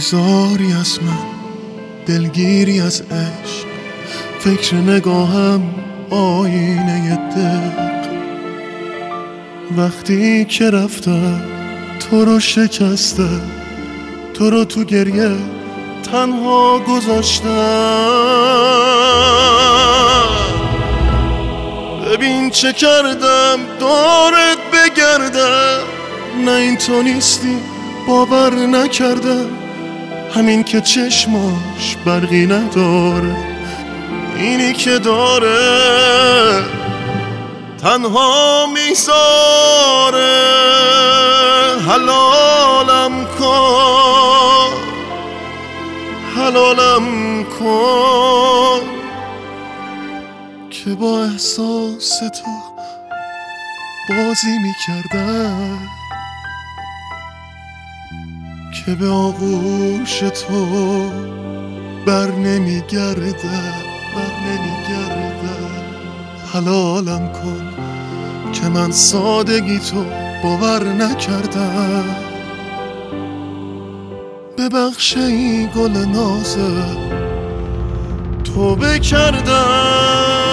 بگذاری از من، دلگیری از عشق، فکر نگاهم آینه دق. وقتی که رفتم تو رو شکسته، تو رو تو گریه تنها گذاشتم. ببین چه کردم دورت بگردم، نه این تو نیستی باور نکردم. همین که چشماش برقی نداره، اینی که داره تنها میذاره. حلالم کن، حلالم کن که با احساس تو بازی میکردم، که به آغوش تو بر نمیگردم. حلالم کن که من سادگی تو باور نکردم. ببخش این گل نازه توبه کردم.